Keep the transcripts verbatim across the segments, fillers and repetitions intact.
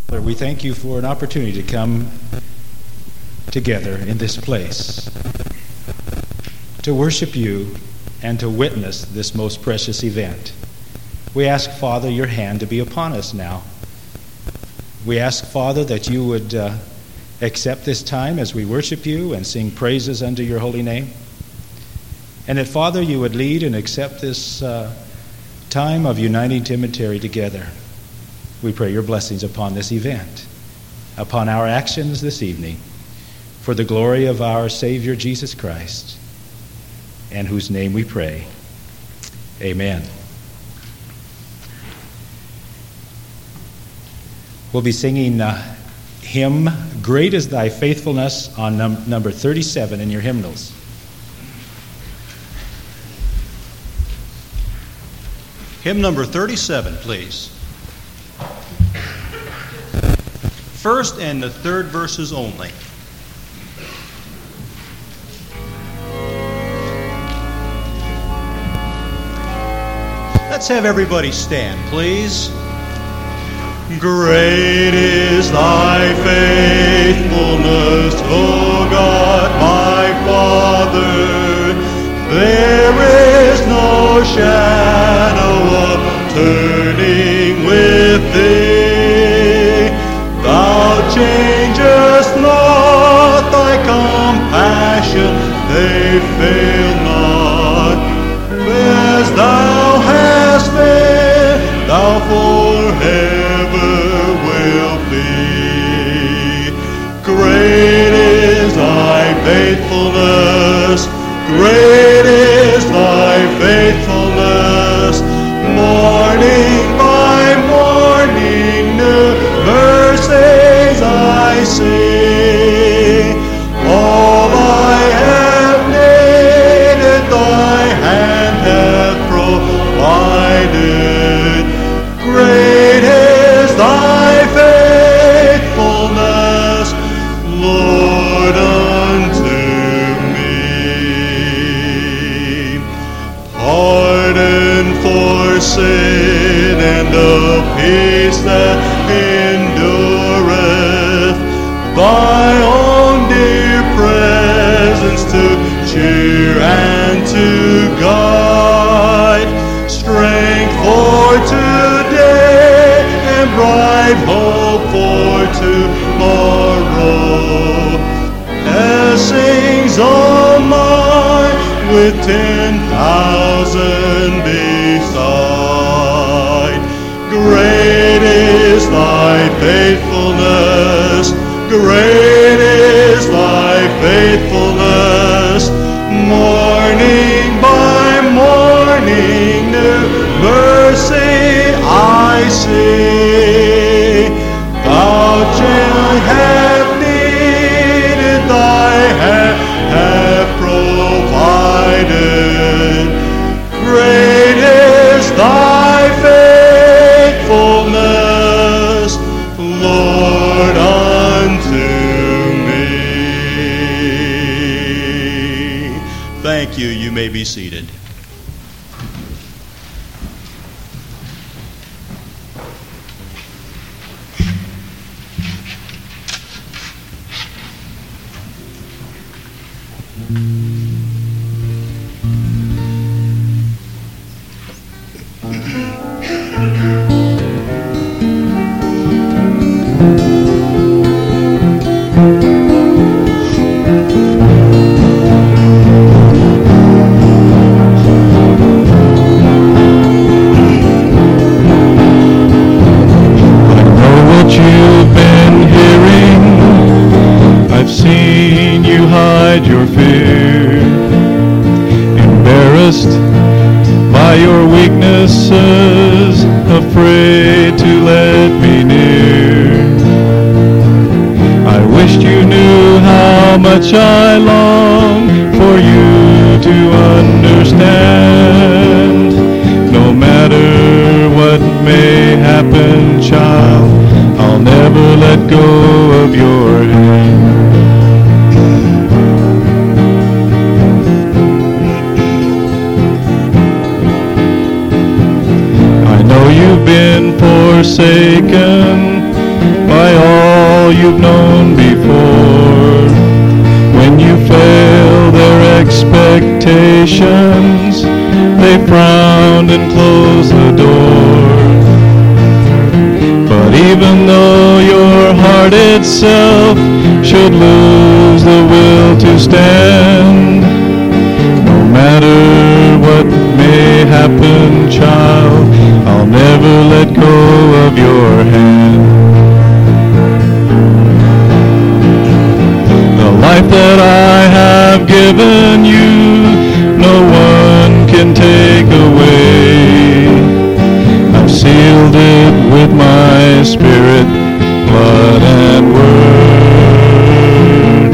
Father, we thank you for an opportunity to come together in this place to worship you and to witness this most precious event. We ask, Father, your hand to be upon us now. We ask, Father, that you would uh, accept this time as we worship you and sing praises unto your holy name. And that, Father, you would lead and accept this uh, time of uniting Tim and Terry together. We pray your blessings upon this event, upon our actions this evening, for the glory of our Savior Jesus Christ, in whose name we pray. Amen. We'll be singing uh, hymn, Great is Thy Faithfulness, on num- number thirty-seven in your hymnals. Hymn number thirty-seven, please. First and the third verses only. Let's have everybody stand, please. Great is thy faithfulness, O God, my Father. There is no shadow of turning with thee. Thou changest not, thy compassion, they fail not. As thou hast been, thou forever wilt be. Great is thy faithfulness, great is thy faithfulness. Morning by morning, new mercies I see. All I have needed, thy hand hath provided. Great is thy faithfulness, Lord, unto me. Pardon for sin and a peace that endureth, thy own dear presence to cheer and to guide, strength for today and bright hope for tomorrow. Blessings all mine with ten thousand beside. Great is thy faithfulness, great is thy faithfulness. Morning by morning, new mercy I see. Thou shalt have needed, thy hand hath provided. Great is thy faithfulness, Lord, unto me. Thank you. You may be seated. Your fear, embarrassed by your weaknesses, afraid to let me near. I wished you knew how much I long for you to understand. No matter what may happen, child, I'll never let go of your hand. You've been forsaken by nations, they frowned and closed the door. But even though your heart itself should lose the will to stand, no matter what may happen, child, I'll never let go of your hand. The life that I have given you, no one can take away. I've sealed it with my spirit, blood, and word.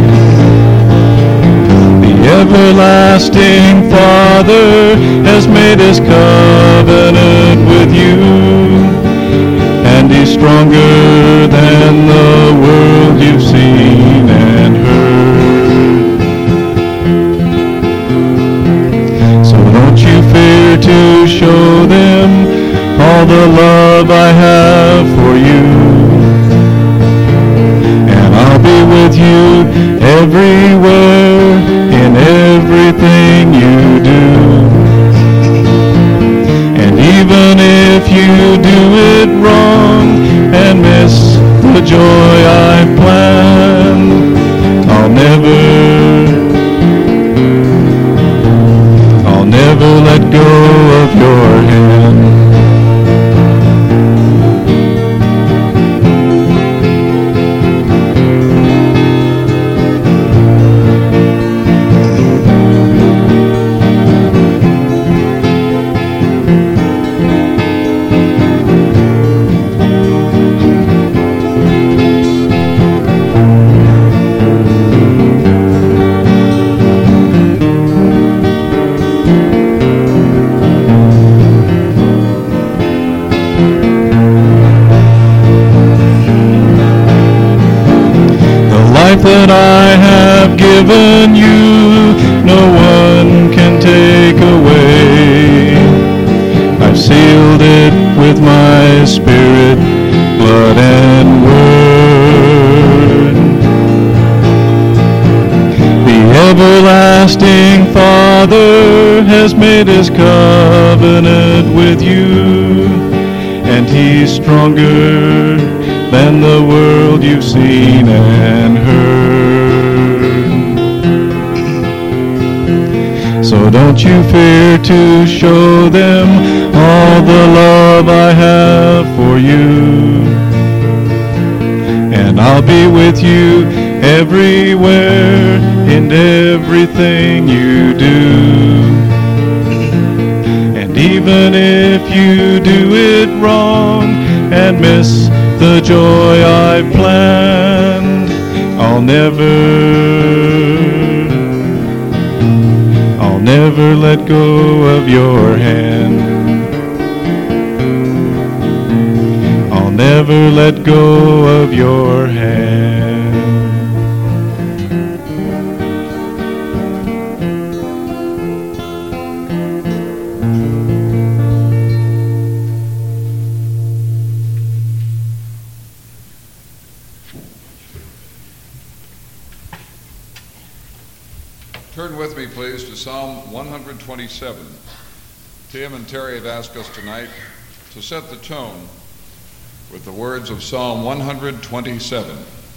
The everlasting Father has made his covenant with you, and he's stronger than the world you've seen and heard. So don't you fear to show them all the love I have for you, and I'll be with you everywhere in everything you do. And even if you do it wrong and miss the joy I've planned, I'll never, I'll never let go of your hand. That I have given you, no one can take away. I've sealed it with my spirit, blood, and word. The everlasting Father has made his covenant with you, and he's stronger than the world you've seen and heard. So don't you fear to show them all the love I have for you, and I'll be with you everywhere in everything you do. And even if you do it wrong and miss the joy I've planned, I'll never, I'll never let go of your hand. I'll never let go of your hand. Turn with me, please, to Psalm one twenty-seven. Tim and Terry have asked us tonight to set the tone with the words of Psalm one twenty-seven.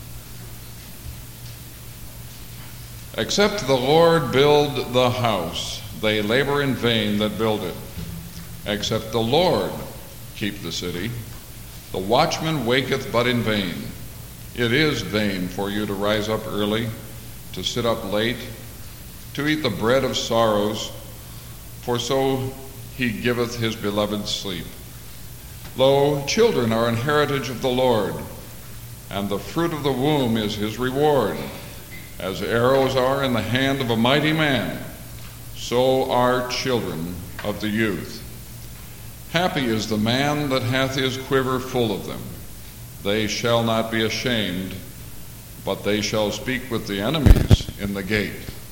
Except the Lord build the house, they labor in vain that build it. Except the Lord keep the city, the watchman waketh but in vain. It is vain for you to rise up early, to sit up late, to eat the bread of sorrows, for so he giveth his beloved sleep. Lo, children are an heritage of the Lord, and the fruit of the womb is his reward. As arrows are in the hand of a mighty man, so are children of the youth. Happy is the man that hath his quiver full of them. They shall not be ashamed, but they shall speak with the enemies in the gate.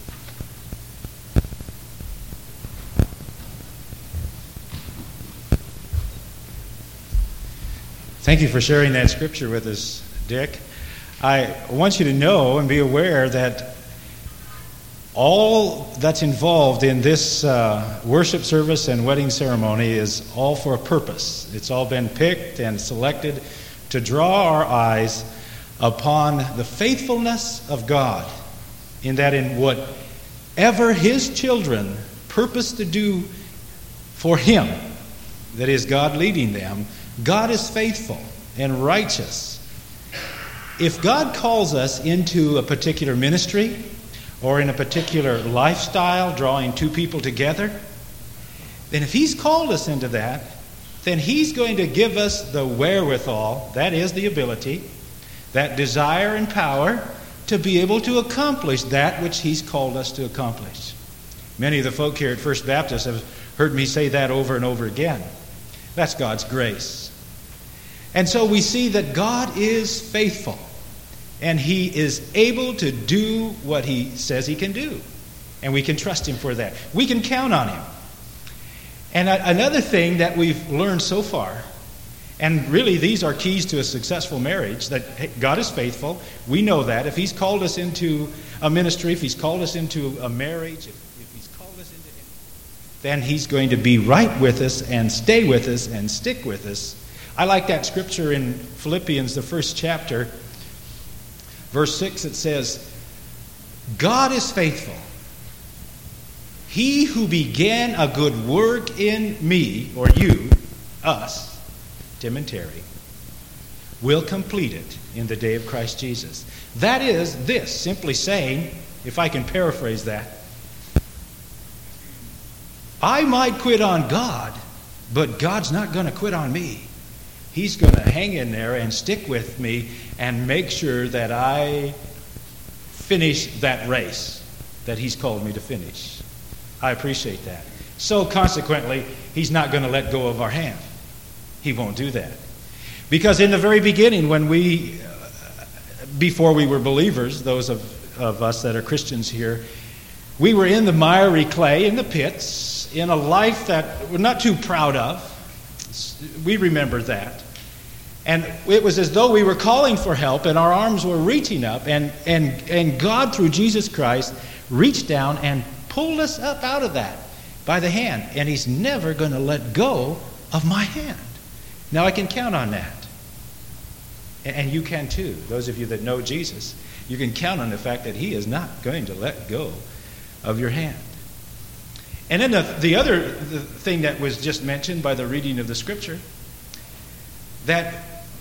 Thank you for sharing that scripture with us, Dick. I want you to know and be aware that All that's involved in this uh, worship service and wedding ceremony is all for a purpose. It's all been picked and selected to draw our eyes upon the faithfulness of God, in that in whatever His children purpose to do for Him, that is God leading them, God is faithful and righteous. If God calls us into a particular ministry or in a particular lifestyle, drawing two people together, then if He's called us into that, then He's going to give us the wherewithal, that is the ability, that desire and power to be able to accomplish that which He's called us to accomplish. Many of the folk here at First Baptist have heard me say that over and over again. That's God's grace. And so we see that God is faithful, and He is able to do what He says He can do. And we can trust Him for that. We can count on Him. And another thing that we've learned so far, and really these are keys to a successful marriage, that God is faithful. We know that. If He's called us into a ministry, if He's called us into a marriage, if, if He's called us into it, then He's going to be right with us and stay with us and stick with us. I like that scripture in Philippians, the first chapter, verse six. It says, God is faithful. He who began a good work in me, or you, us, Tim and Terry, will complete it in the day of Christ Jesus. That is this, simply saying, if I can paraphrase that, I might quit on God, but God's not going to quit on me. He's going to hang in there and stick with me and make sure that I finish that race that He's called me to finish. I appreciate that. So consequently, He's not going to let go of our hand. He won't do that. Because in the very beginning, when we, uh, before we were believers, those of, of us that are Christians here, we were in the miry clay, in the pits, in a life that we're not too proud of. We remember that. And it was as though we were calling for help and our arms were reaching up, and, and, and God, through Jesus Christ, reached down and pulled us up out of that by the hand. And He's never going to let go of my hand. Now I can count on that. And you can too. Those of you that know Jesus, you can count on the fact that He is not going to let go of your hand. And then the, the other the thing that was just mentioned by the reading of the scripture, that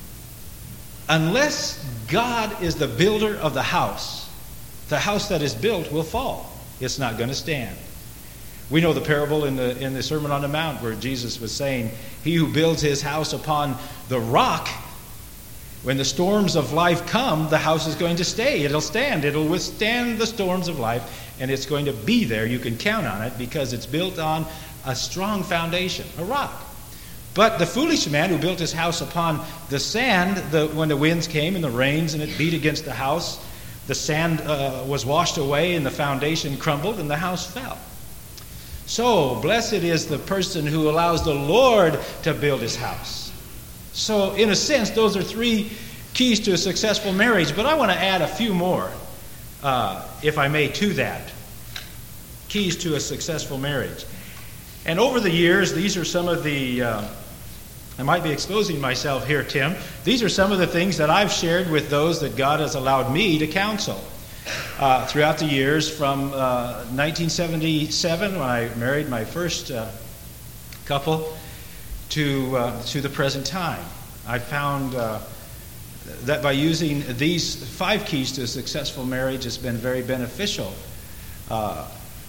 unless God is the builder of the house, the house that is built will fall. It's not going to stand. We know the parable in the in the Sermon on the Mount where Jesus was saying, he who builds his house upon the rock, when the storms of life come, the house is going to stay. It'll stand. It'll withstand the storms of life, and it's going to be there. You can count on it because it's built on a strong foundation, a rock. But the foolish man who built his house upon the sand, the, when the winds came and the rains and it beat against the house, the sand uh, was washed away and the foundation crumbled and the house fell. So, blessed is the person who allows the Lord to build his house. So, in a sense, those are three keys to a successful marriage. But I want to add a few more, uh, if I may, to that. Keys to a successful marriage. And over the years, these are some of the... Uh, I might be exposing myself here, Tim. These are some of the things that I've shared with those that God has allowed me to counsel. Uh, throughout the years, from uh, nineteen seventy-seven, when I married my first uh, couple, to uh, to the present time. I found uh, that by using these five keys to a successful marriage has been very beneficial, uh,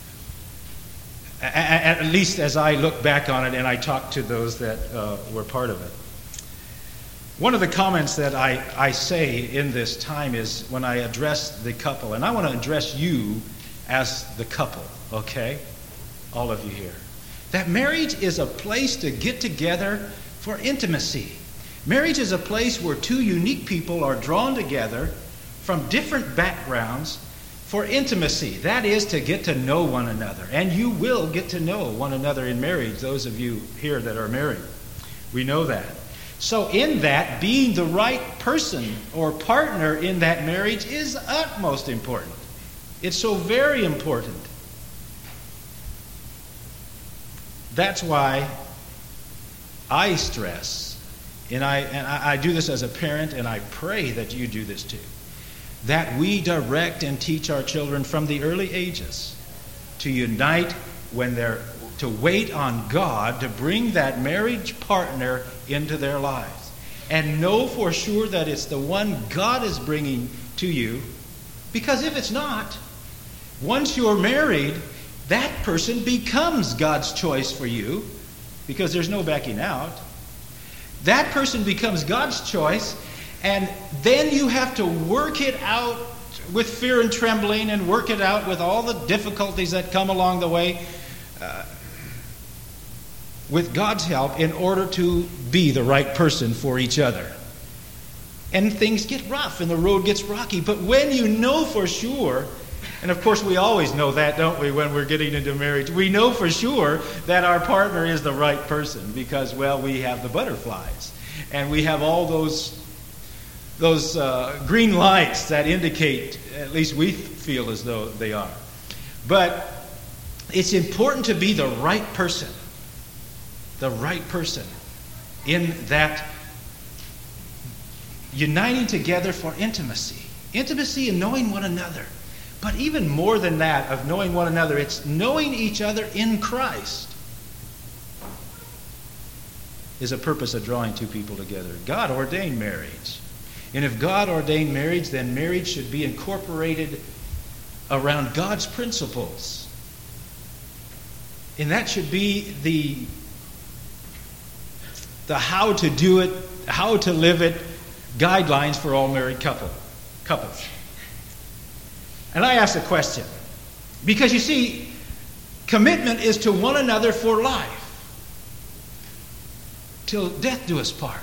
at, at least as I look back on it and I talk to those that uh, were part of it. One of the comments that I, I say in this time is when I address the couple, and I want to address you as the couple, okay? All of you here. That marriage is a place to get together for intimacy. Marriage is a place where two unique people are drawn together from different backgrounds for intimacy. That is to get to know one another. And you will get to know one another in marriage, those of you here that are married. We know that. So in that, being the right person or partner in that marriage is utmost important. It's so very important. That's why I stress, and I and I, I do this as a parent, and I pray that you do this too, that we direct and teach our children from the early ages to unite when they're to wait on God to bring that marriage partner into their lives, and know for sure that it's the one God is bringing to you, because if it's not, once you're married, that person becomes God's choice for you, because there's no backing out. That person becomes God's choice, and then you have to work it out with fear and trembling, and work it out with all the difficulties that come along the way, uh, with God's help, in order to be the right person for each other. And things get rough and the road gets rocky. But when you know for sure, and of course we always know that, don't we, when we're getting into marriage, we know for sure that our partner is the right person because, well, we have the butterflies and we have all those those uh, green lights that indicate, at least we feel as though they are. But it's important to be the right person. The right person in that uniting together for intimacy. Intimacy and knowing one another. But even more than that, of knowing one another, it's knowing each other in Christ is a purpose of drawing two people together. God ordained marriage. And if God ordained marriage, then marriage should be incorporated around God's principles. And that should be the the how to do it, how to live it, guidelines for all married couple, couples. And I ask a question, because you see, commitment is to one another for life, till death do us part.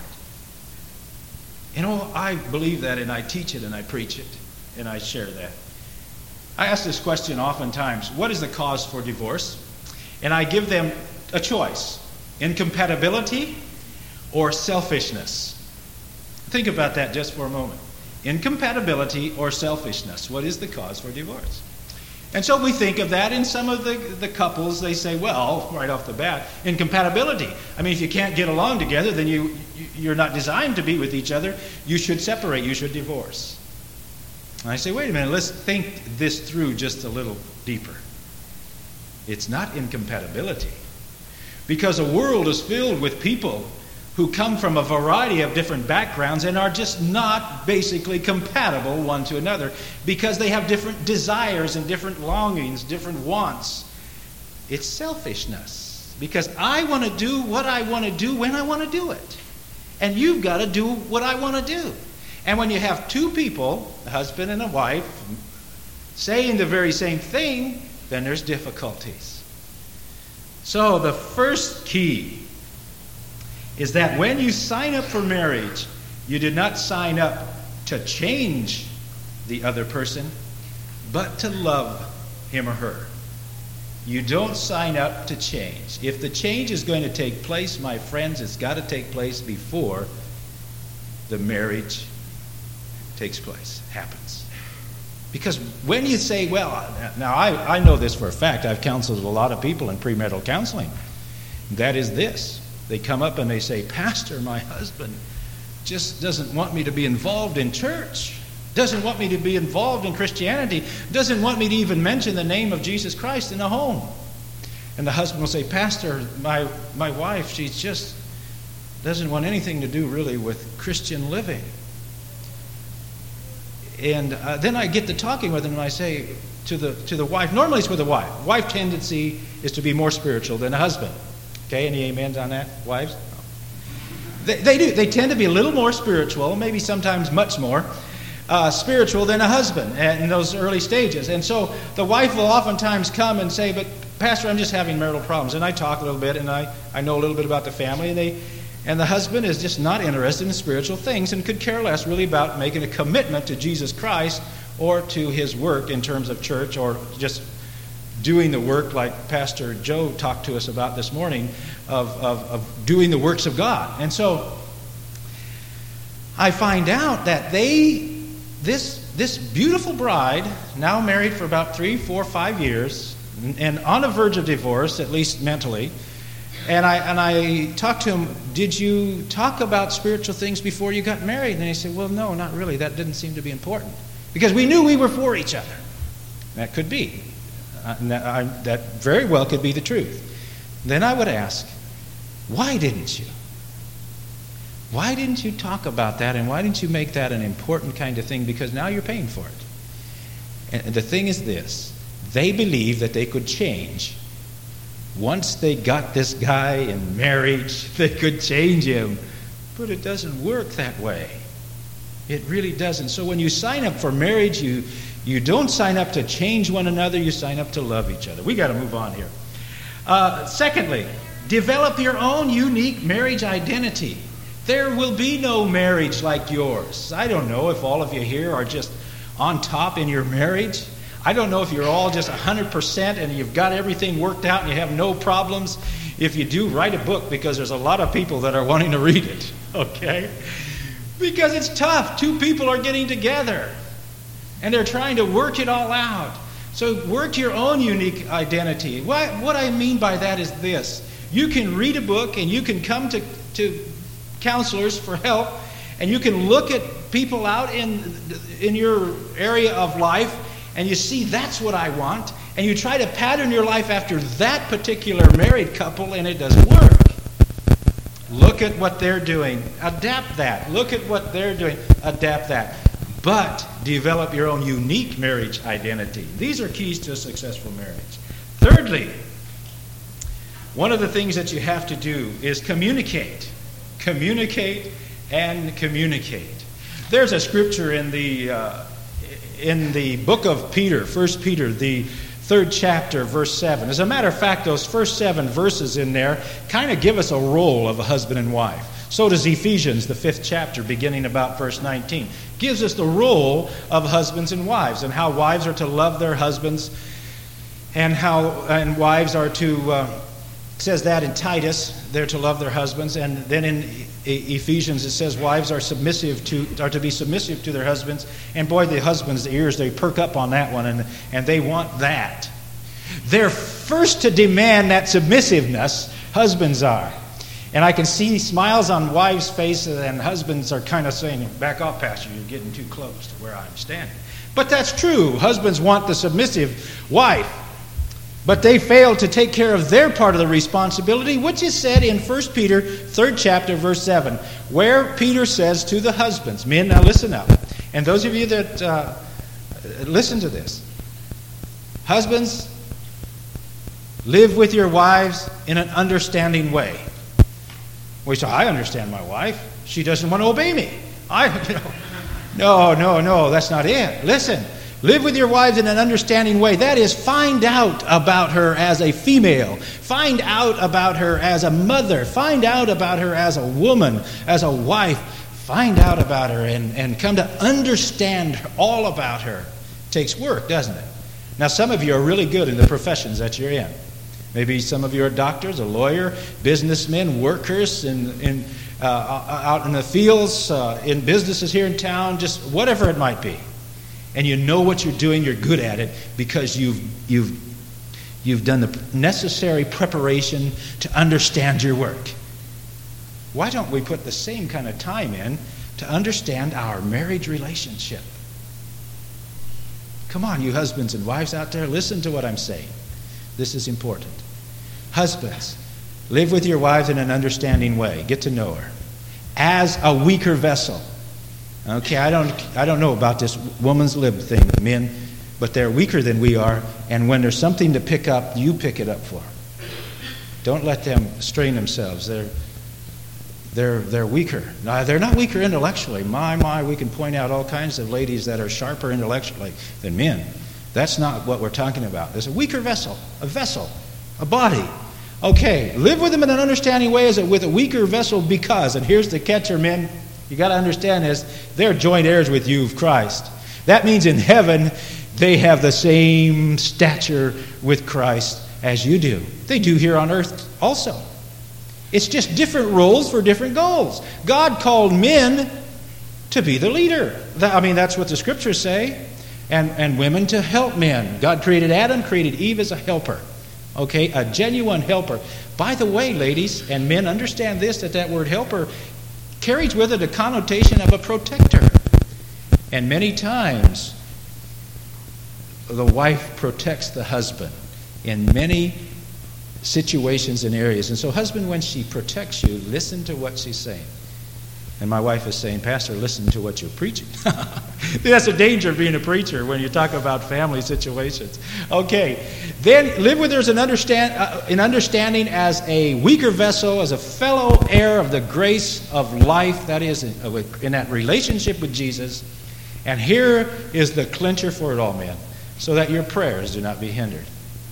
You know, I believe that, and I teach it, and I preach it, and I share that. I ask this question oftentimes, what is the cause for divorce? And I give them a choice, incompatibility or selfishness. Think about that just for a moment. Incompatibility or selfishness. What is the cause for divorce? And so we think of that in some of the, the couples. They say, well, right off the bat, incompatibility. I mean, if you can't get along together, then you, you're not designed to be with each other. You should separate. You should divorce. And I say, wait a minute, let's think this through just a little deeper. It's not incompatibility. Because a world is filled with people who come from a variety of different backgrounds and are just not basically compatible one to another because they have different desires and different longings, different wants. It's selfishness because I want to do what I want to do when I want to do it. And you've got to do what I want to do. And when you have two people, a husband and a wife, saying the very same thing, then there's difficulties. So the first key is that when you sign up for marriage, you did not sign up to change the other person, but to love him or her. You don't sign up to change. If the change is going to take place, my friends, it's got to take place before the marriage takes place, happens. Because when you say, well, now I, I know this for a fact. I've counseled a lot of people in premarital counseling. That is this. They come up and they say, Pastor, my husband just doesn't want me to be involved in church, doesn't want me to be involved in Christianity, doesn't want me to even mention the name of Jesus Christ in the home. And the husband will say, Pastor, my, my wife, she just doesn't want anything to do really with Christian living. And uh, then I get to talking with him and I say to the, to the wife, normally it's with the wife. Wife tendency is to be more spiritual than a husband. Okay, any amens on that, wives? They, they do. They tend to be a little more spiritual, maybe sometimes much more uh, spiritual than a husband in those early stages. And so the wife will oftentimes come and say, but Pastor, I'm just having marital problems. And I talk a little bit, and I, I know a little bit about the family. And, they, and the husband is just not interested in spiritual things and could care less really about making a commitment to Jesus Christ or to his work in terms of church or just doing the work like Pastor Joe talked to us about this morning of, of, of doing the works of God. And so I find out that they this, this beautiful bride, now married for about three, four, five years, and on the verge of divorce, at least mentally, and I and I talked to him, did you talk about spiritual things before you got married? And he said, well, no, not really. That didn't seem to be important. Because we knew we were for each other. That could be. Uh, that, I, that very well could be the truth. Then I would ask, why didn't you? Why didn't you talk about that, and why didn't you make that an important kind of thing? Because now you're paying for it. And the thing is this, they believe that they could change. Once they got this guy in marriage, they could change him. But it doesn't work that way. It really doesn't. So when you sign up for marriage, you, you don't sign up to change one another, you sign up to love each other. We got to move on here. Uh, secondly, develop your own unique marriage identity. There will be no marriage like yours. I don't know if all of you here are just on top in your marriage. I don't know if you're all just one hundred percent and you've got everything worked out and you have no problems. If you do, write a book, because there's a lot of people that are wanting to read it, okay? Because it's tough. Two people are getting together and they're trying to work it all out. So work your own unique identity. What, what I mean by that is this. You can read a book and you can come to, to counselors for help, and you can look at people out in, in your area of life, and you see that's what I want, and you try to pattern your life after that particular married couple, and it doesn't work. Look at what they're doing. Adapt that. Look at what they're doing. Adapt that. But develop your own unique marriage identity. These are keys to a successful marriage. Thirdly, one of the things that you have to do is communicate. Communicate and communicate. There's a scripture in the uh, in the book of Peter, First Peter, the third chapter, verse seven. As a matter of fact, those first seven verses in there kind of give us a role of a husband and wife. So does Ephesians, the fifth chapter, beginning about verse nineteen. Gives us the role of husbands and wives, and how wives are to love their husbands, and how and wives are to, uh, says that in Titus, they're to love their husbands. And then in Ephesians it says wives are submissive to are to be submissive to their husbands. And boy, the husbands' ears, they perk up on that one, and, and they want that. They're first to demand that submissiveness, husbands are. And I can see smiles on wives' faces, and husbands are kind of saying, back off, Pastor, you're getting too close to where I'm standing. But that's true. Husbands want the submissive wife. But they fail to take care of their part of the responsibility, which is said in First Peter, third chapter, verse seven, where Peter says to the husbands, men, now listen up. And those of you that uh, listen to this, husbands, live with your wives in an understanding way. We say, I understand my wife. She doesn't want to obey me. I, you know, no, no, no, that's not it. Listen. Live with your wives in an understanding way. That is, find out about her as a female. Find out about her as a mother. Find out about her as a woman, as a wife. Find out about her and, and come to understand all about her. It takes work, doesn't it? Now, some of you are really good in the professions that you're in. Maybe some of you are doctors, a lawyer, businessmen, workers in, in, uh, out in the fields, uh, in businesses here in town, just whatever it might be. And you know what you're doing, you're good at it, because you've you've you've done the necessary preparation to understand your work. Why don't we put the same kind of time in to understand our marriage relationship? Come on, you husbands and wives out there, listen to what I'm saying. This is important. Husbands, live with your wives in an understanding way. Get to know her as a weaker vessel. Okay, I don't I don't know about this woman's lib thing, men, but they're weaker than we are, and when there's something to pick up, you pick it up for them. Don't let them strain themselves. They're they're they're weaker. Now, they're not weaker intellectually. My, my, we can point out all kinds of ladies that are sharper intellectually than men. That's not what we're talking about. There's a weaker vessel, a vessel, a body. Okay, live with them in an understanding way as a, with a weaker vessel because, and here's the catcher, men, you got to understand this, they're joint heirs with you of Christ. That means in heaven, they have the same stature with Christ as you do. They do here on earth also. It's just different roles for different goals. God called men to be the leader. That, I mean, that's what the scriptures say. And, and women to help men. God created Adam, created Eve as a helper. Okay, a genuine helper. By the way, ladies and men, understand this, that that word helper carries with it a connotation of a protector. And many times, the wife protects the husband in many situations and areas. And so, husband, when she protects you, listen to what she's saying. And my wife is saying, Pastor, listen to what you're preaching. That's the danger of being a preacher when you talk about family situations. Okay, then live with her as an, understand, uh, an understanding as a weaker vessel, as a fellow heir of the grace of life, that is, in, in that relationship with Jesus. And here is the clincher for it all, men, so that your prayers do not be hindered.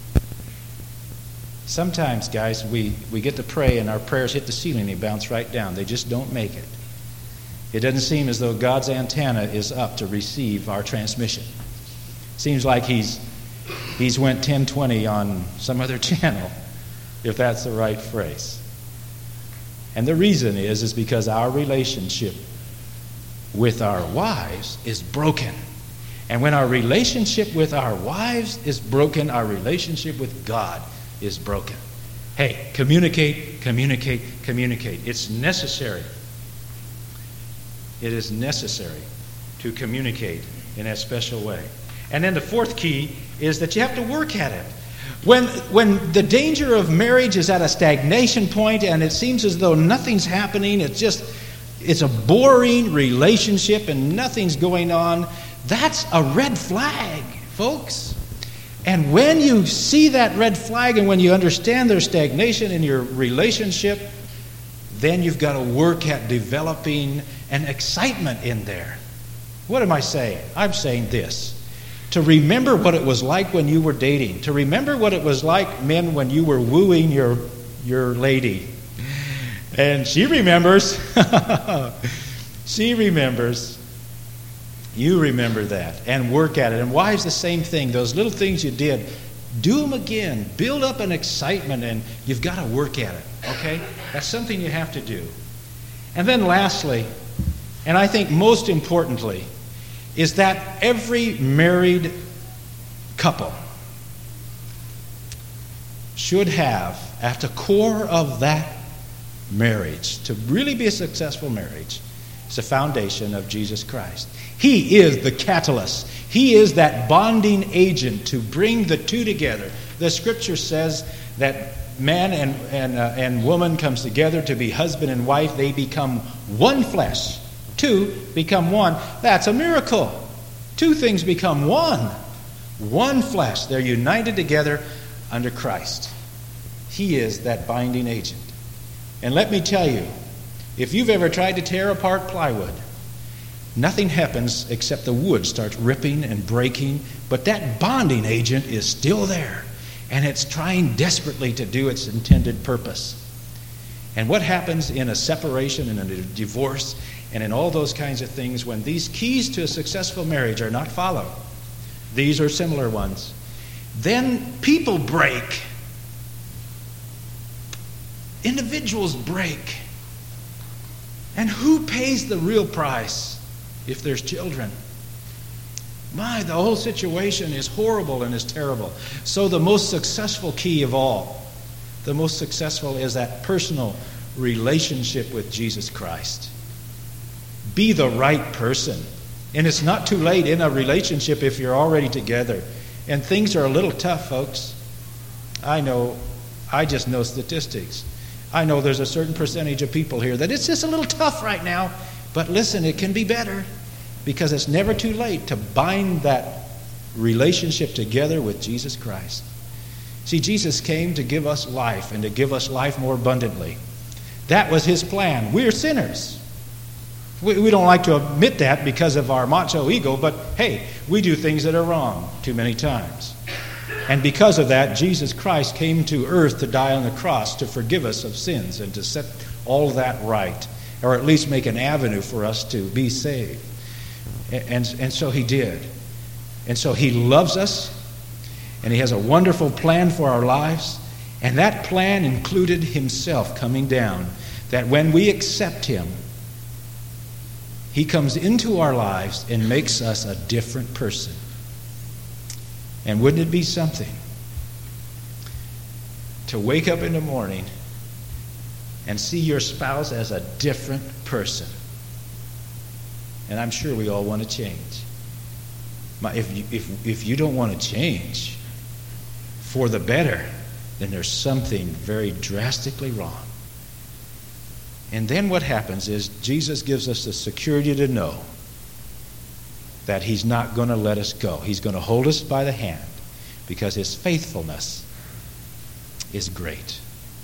Sometimes, guys, we, we get to pray and our prayers hit the ceiling and they bounce right down. They just don't make it. It doesn't seem as though God's antenna is up to receive our transmission. Seems like he's he's went ten twenty on some other channel, if that's the right phrase. And the reason is, is because our relationship with our wives is broken. And when our relationship with our wives is broken, our relationship with God is broken. Hey, communicate, communicate, communicate. It's necessary. It is necessary to communicate in that special way. And then the fourth key is that you have to work at it. When, when the danger of marriage is at a stagnation point and it seems as though nothing's happening, it's just, it's a boring relationship and nothing's going on, that's a red flag, folks. And when you see that red flag and when you understand there's stagnation in your relationship, then you've got to work at developing an excitement in there. What am I saying? I'm saying this. To remember what it was like when you were dating. To remember what it was like, men, when you were wooing your, your lady. And she remembers. She remembers. You remember that. And work at it. And wives, the same thing. Those little things you did, do them again. Build up an excitement, and you've got to work at it. Okay? That's something you have to do. And then lastly, and I think most importantly, is that every married couple should have, at the core of that marriage, to really be a successful marriage, is the foundation of Jesus Christ. He is the catalyst. He is that bonding agent to bring the two together. The scripture says that man and, and, uh, and woman comes together to be husband and wife. They become one flesh. Two become one. That's a miracle. Two things become one. One flesh. They're united together under Christ. He is that binding agent. And let me tell you, if you've ever tried to tear apart plywood, nothing happens except the wood starts ripping and breaking, but that bonding agent is still there, and it's trying desperately to do its intended purpose. And what happens in a separation and in a divorce and in all those kinds of things when these keys to a successful marriage are not followed? These are similar ones. Then people break. Individuals break. And who pays the real price if there's children? My, the whole situation is horrible and is terrible. So the most successful key of all, the most successful is that personal relationship with Jesus Christ. Be the right person. And it's not too late in a relationship if you're already together. And things are a little tough, folks. I know, I just know statistics. I know there's a certain percentage of people here that it's just a little tough right now. But listen, it can be better, because it's never too late to bind that relationship together with Jesus Christ. See, Jesus came to give us life, and to give us life more abundantly. That was his plan. We're sinners. We, we don't like to admit that because of our macho ego, but hey, we do things that are wrong too many times. And because of that, Jesus Christ came to earth to die on the cross to forgive us of sins and to set all that right, or at least make an avenue for us to be saved. And, and so he did. And so he loves us, and he has a wonderful plan for our lives. And that plan included himself coming down, that when we accept him, he He comes into our lives and makes us a different person. And wouldn't it be something to wake up in the morning and see your spouse as a different person? And I'm sure we all want to change. If you, if, if you don't want to change for the better, then there's something very drastically wrong. And then what happens is Jesus gives us the security to know that he's not going to let us go. He's going to hold us by the hand because his faithfulness is great.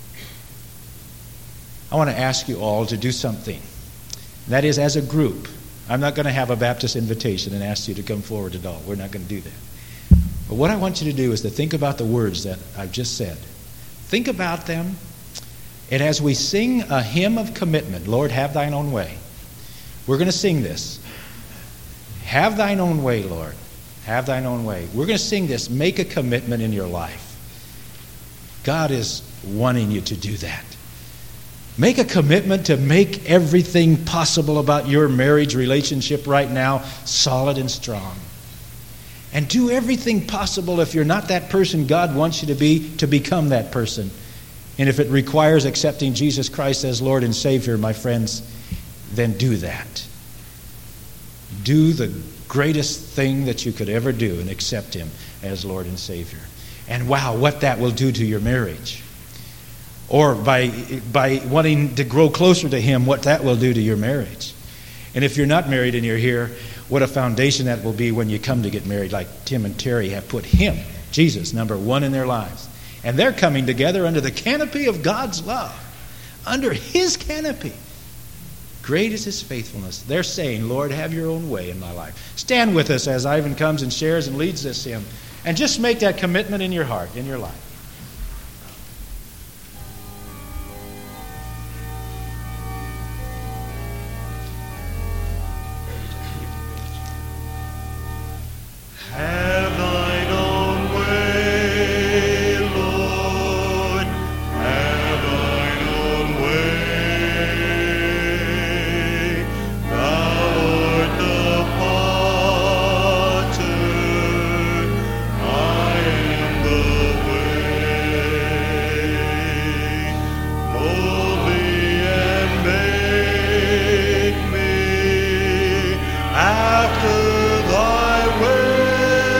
I want to ask you all to do something. That is, as a group. I'm not going to have a Baptist invitation and ask you to come forward at all. We're not going to do that. But what I want you to do is to think about the words that I've just said. Think about them. And as we sing a hymn of commitment, Lord, have thine own way. We're going to sing this. Have thine own way, Lord. Have thine own way. We're going to sing this. Make a commitment in your life. God is wanting you to do that. Make a commitment to make everything possible about your marriage relationship right now solid and strong. And do everything possible, if you're not that person God wants you to be, to become that person. And if it requires accepting Jesus Christ as Lord and Savior, my friends, then do that. Do the greatest thing that you could ever do and accept him as Lord and Savior. And wow, what that will do to your marriage. Or by by wanting to grow closer to him, what that will do to your marriage. And if you're not married and you're here, what a foundation that will be when you come to get married, like Tim and Terry have put him, Jesus, number one in their lives. And they're coming together under the canopy of God's love. Under his canopy. Great is his faithfulness. They're saying, Lord, have your own way in my life. Stand with us as Ivan comes and shares and leads this hymn. And just make that commitment in your heart, in your life. Have thine own way, Lord, have thine own way. Thou art the potter, I am the way. Mold me and make me after thy way.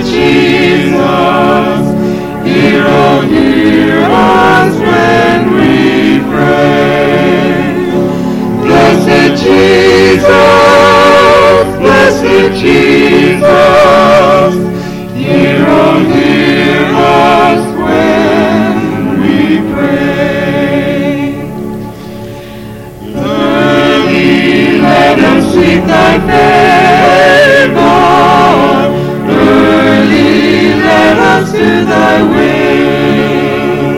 Jesus, hear, oh, hear us when we pray. Blessed Jesus, blessed Jesus, hear, oh, hear us when we pray. Early let us seek thy favor, early let us do thy will.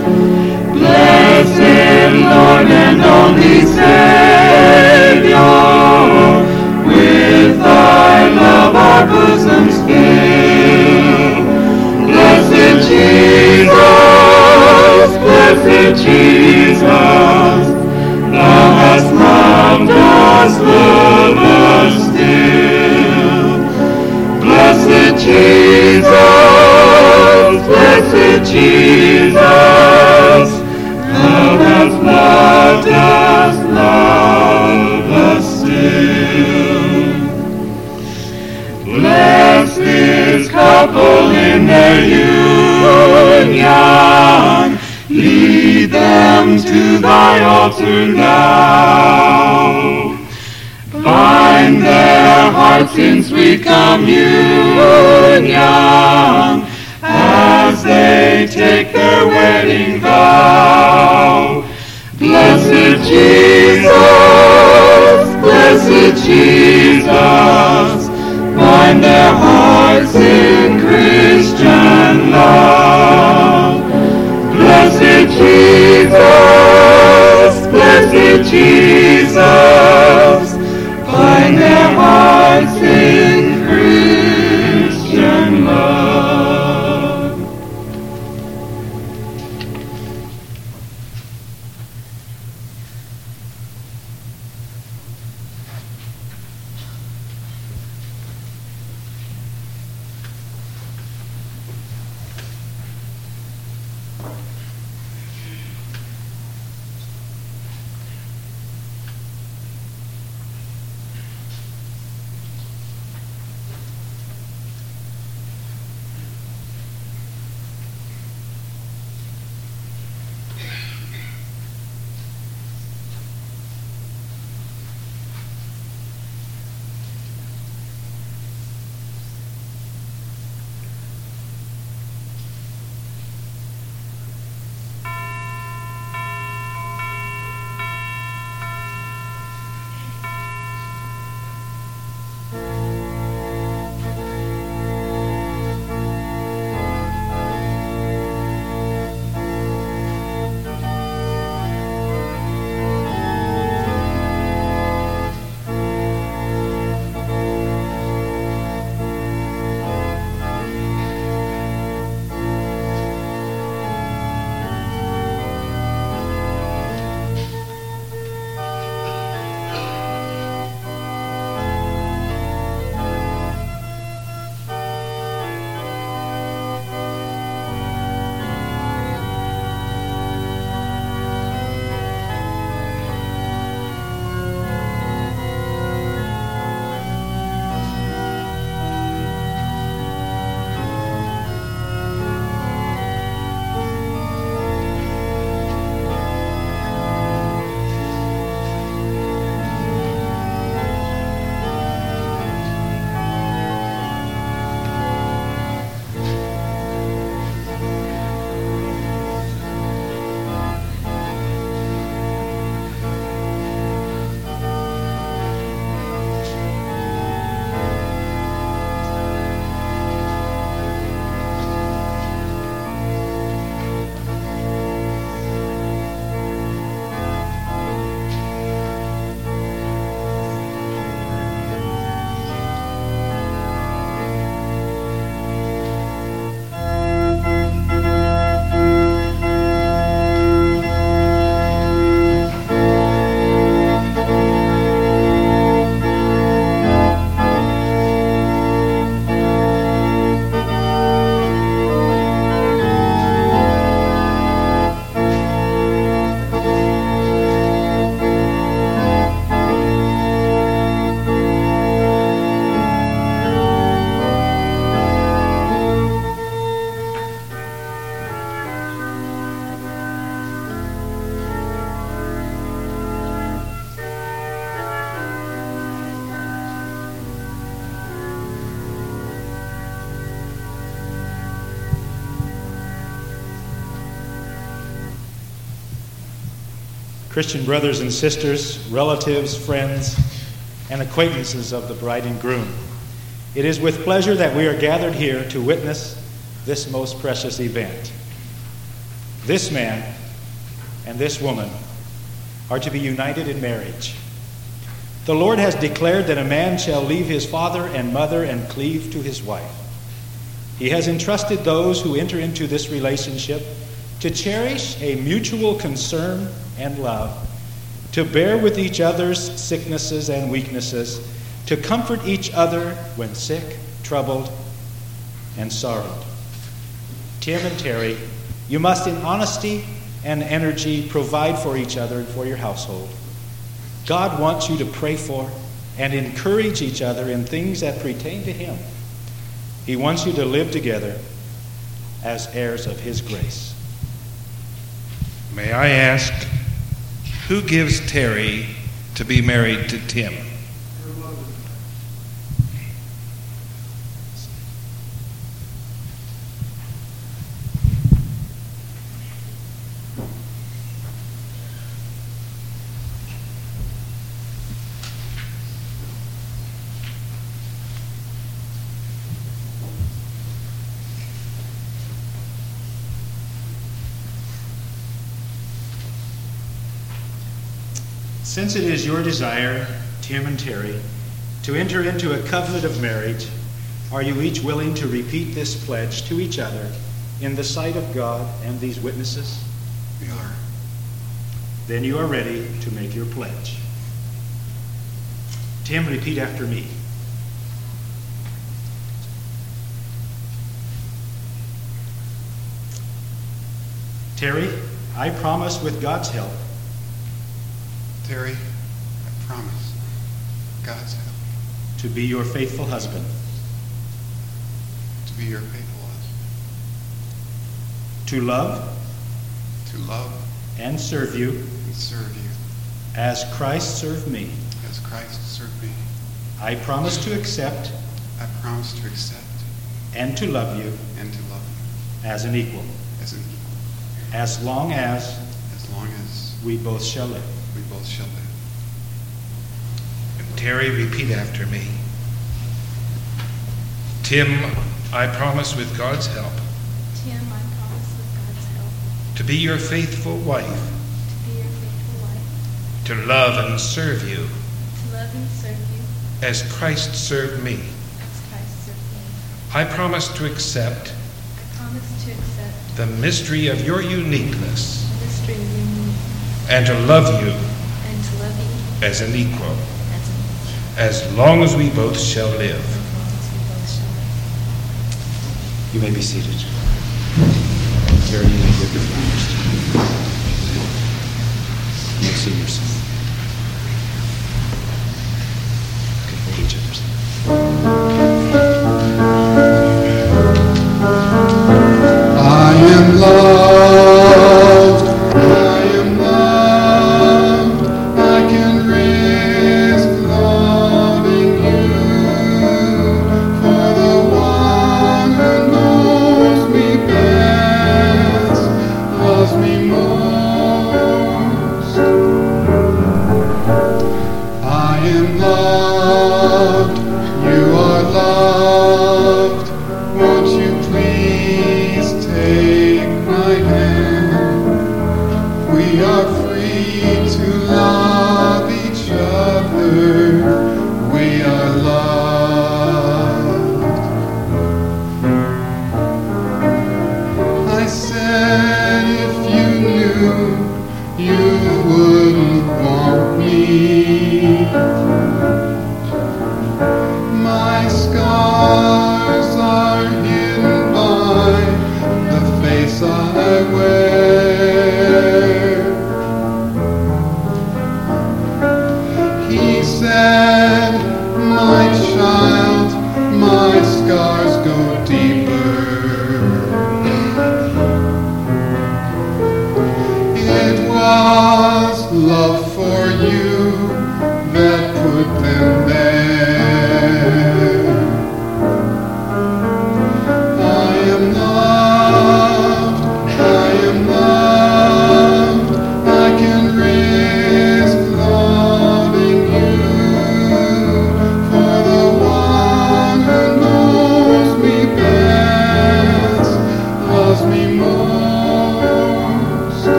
Blessed Lord and only Savior, with thy love our bosoms fill. Blessed Jesus, blessed Jesus, thou hast loved us, love us still. Blessed Jesus, blessed Jesus, thou hast loved us, love us still. Bless this couple in their union, lead them to thy altar now. Bind their hearts in sweet communion as they take their wedding vow. Blessed Jesus, blessed Jesus, bind their hearts in Christian love. Blessed Jesus, blessed Jesus, bind their hearts in Christian love. Christian brothers and sisters, relatives, friends, and acquaintances of the bride and groom, it is with pleasure that we are gathered here to witness this most precious event. This man and this woman are to be united in marriage. The Lord has declared that a man shall leave his father and mother and cleave to his wife. He has entrusted those who enter into this relationship to cherish a mutual concern and love, to bear with each other's sicknesses and weaknesses, to comfort each other when sick, troubled, and sorrowed. Tim and Terry, you must in honesty and energy provide for each other and for your household. God wants you to pray for and encourage each other in things that pertain to Him. He wants you to live together as heirs of His grace. May I ask, who gives Terry to be married to Tim? Since it is your desire, Tim and Terry, to enter into a covenant of marriage, are you each willing to repeat this pledge to each other in the sight of God and these witnesses? We are. Then you are ready to make your pledge. Tim, repeat after me. Terry, I promise with God's help. Terry, I promise, God's help, to be your faithful husband. to be your faithful husband, To love to love and serve you and serve you as Christ served me. as Christ served me. I promise to accept I promise to accept and to love you and to love you as an equal, as an equal, as long as as long as we both shall live. we both shall live. And Terry, repeat after me. Tim, I promise with God's help Tim, I promise with God's help to be your faithful wife, to be your faithful wife, to love and serve you to love and serve you as Christ served me. as Christ served me. I promise to accept I promise to accept the mystery of your uniqueness the mystery of your need and to love you and to love you as an equal, as an equal, as long as we both shall live. as long as we both shall live. You may be seated. Terry, you may give your flowers. You may see yourself. Okay, hold each other's hand. I am loved, I am loved, I can risk loving you, for the one who knows me best loves me most. I am loved, you are loved, won't you please take my hand? We are free to love each other, we are loved. I said if you knew, you wouldn't want me. My scars are hidden by the face I wear. He said, my child, my scars go deeper. It was love for you that put them there. I am loved, I am loved, I can read.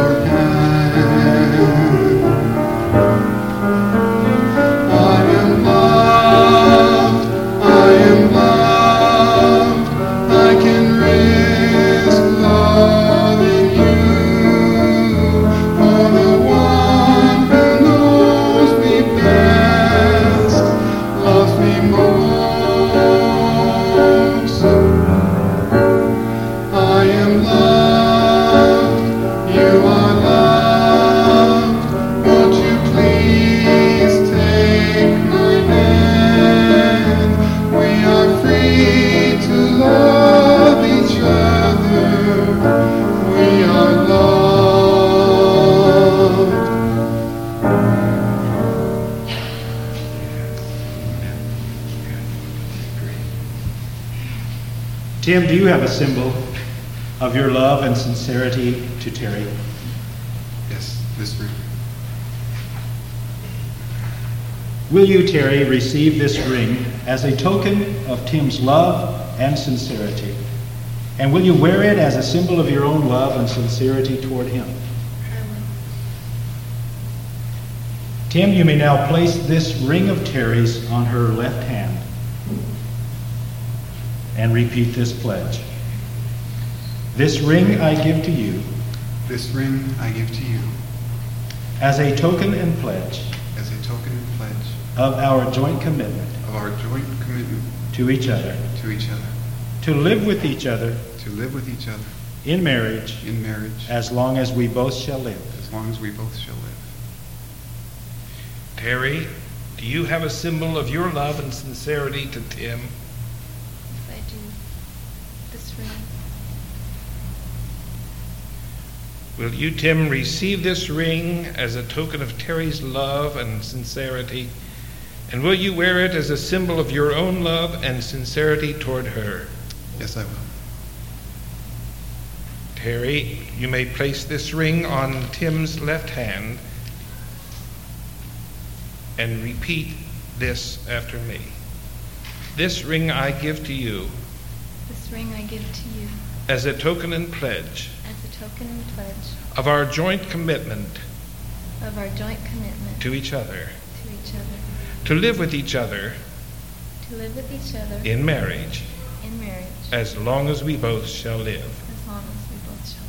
your hand. I am loved, I am loved, I can risk loving you. For the one who knows me best loves me most. I am loved, you are loved. Won't you please take my hand? We are free to love each other. We are loved. Tim, do you have a symbol of your love and sincerity to Terry? Yes, this ring. Will you, Terry, receive this ring as a token of Tim's love and sincerity? And will you wear it as a symbol of your own love and sincerity toward him? Tim, you may now place this ring of Terry's on her left hand and repeat this pledge. This ring I give to you This ring I give to you as a token and pledge as a token and pledge of our joint commitment of our joint commitment to each other, to each other, to live with each other to live with each other in marriage in marriage as long as we both shall live. as long as we both shall live. Terry, do you have a symbol of your love and sincerity to Tim? If I do this ring, Will you, Tim, receive this ring as a token of Terry's love and sincerity? And will you wear it as a symbol of your own love and sincerity toward her? Yes, I will. Terry, you may place this ring on Tim's left hand and repeat this after me. This ring I give to you this ring I give to you as a token and pledge as a token and pledge of our joint commitment of our joint commitment to each other, to each other, to live with each other to live with each other in marriage in marriage as long as we both shall live. as long as we both shall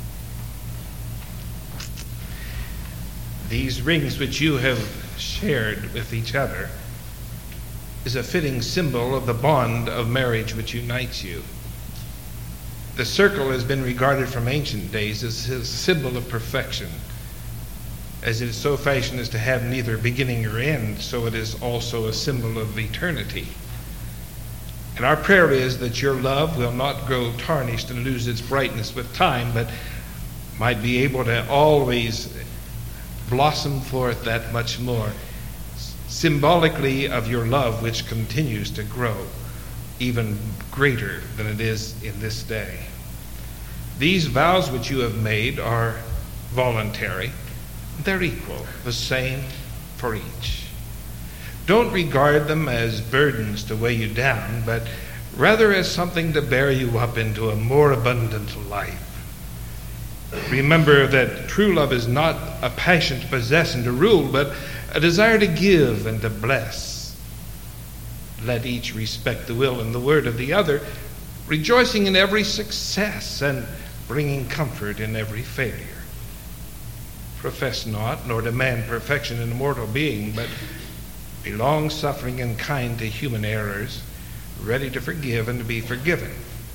live. These rings which you have shared with each other is a fitting symbol of the bond of marriage which unites you. The circle has been regarded from ancient days as a symbol of perfection. As it is so fashioned as to have neither beginning nor end, so it is also a symbol of eternity. And our prayer is that your love will not grow tarnished and lose its brightness with time, but might be able to always blossom forth that much more, symbolically of your love which continues to grow even greater than it is in this day. These vows which you have made are voluntary. They're equal, the same for each. Don't regard them as burdens to weigh you down, but rather as something to bear you up into a more abundant life. Remember that true love is not a passion to possess and to rule, but a desire to give and to bless. Let each respect the will and the word of the other, rejoicing in every success and bringing comfort in every failure. Profess not, nor demand perfection in a mortal being, but be long-suffering and kind to human errors, ready to forgive and to be forgiven.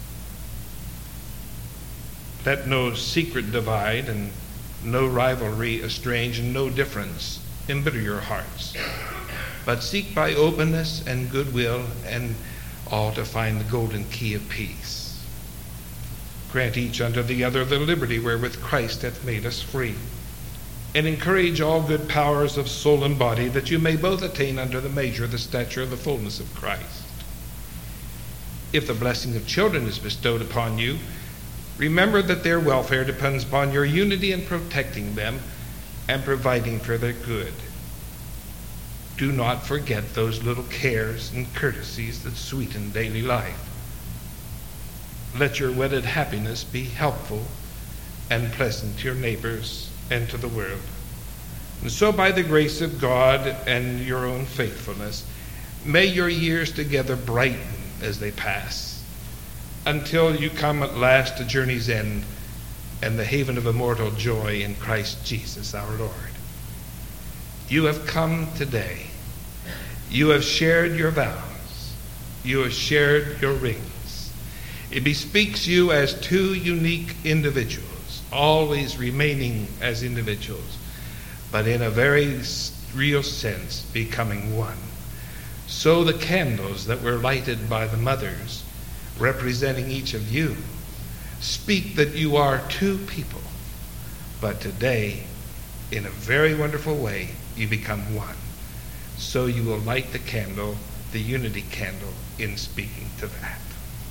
Let no secret divide and no rivalry estrange and no difference embitter your hearts, but seek by openness and goodwill and all to find the golden key of peace. Grant each unto the other the liberty wherewith Christ hath made us free, and encourage all good powers of soul and body, that you may both attain unto the measure of the stature of the fullness of Christ. If the blessing of children is bestowed upon you, remember that their welfare depends upon your unity in protecting them and providing for their good. Do not forget those little cares and courtesies that sweeten daily life. Let your wedded happiness be helpful and pleasant to your neighbors and to the world. And so by the grace of God and your own faithfulness, may your years together brighten as they pass, until you come at last to journey's end and the haven of immortal joy in Christ Jesus our Lord. You have come today. You have shared your vows. You have shared your rings. It bespeaks you as two unique individuals, always remaining as individuals, but in a very real sense becoming one. So the candles that were lighted by the mothers, representing each of you, speak that you are two people, but today, in a very wonderful way, you become one. So you will light the candle, the unity candle, in speaking to that.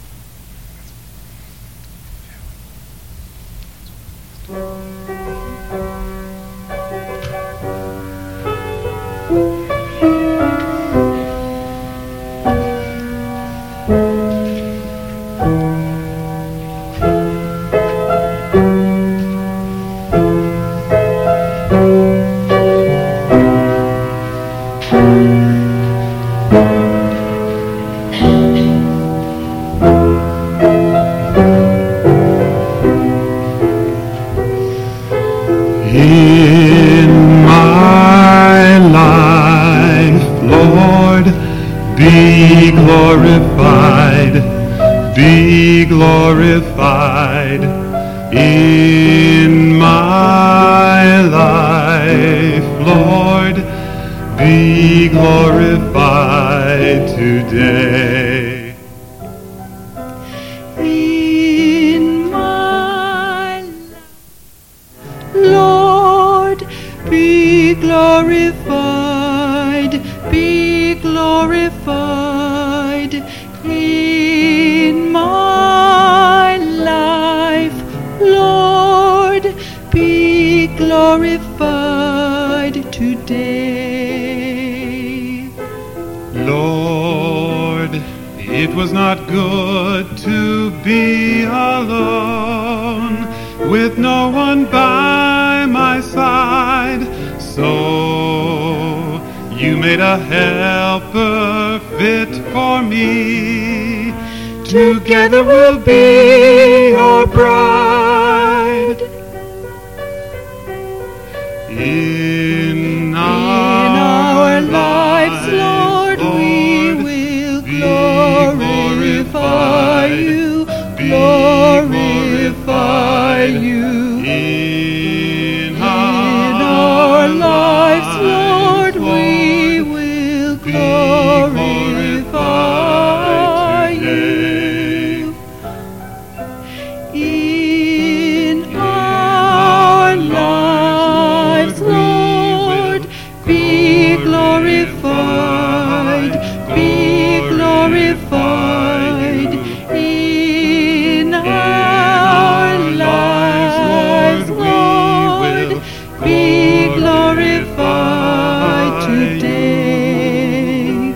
In my life, Lord, be glorified, be glorified. In my life, Lord, be glorified today. In my life, Lord, be glorified, be glorified. In my life, Lord, be glorified today. Lord, it was not good to be alone, with no one by my side. So you made a helper fit for me. Together we'll be your bride. In our, our lives, Lord, Lord, we will be glorify you, glorify you. In In our lives, Lord, we will glorify you. In our lives, Lord, be glorified, be glorified. In our lives, Lord, be glorified today.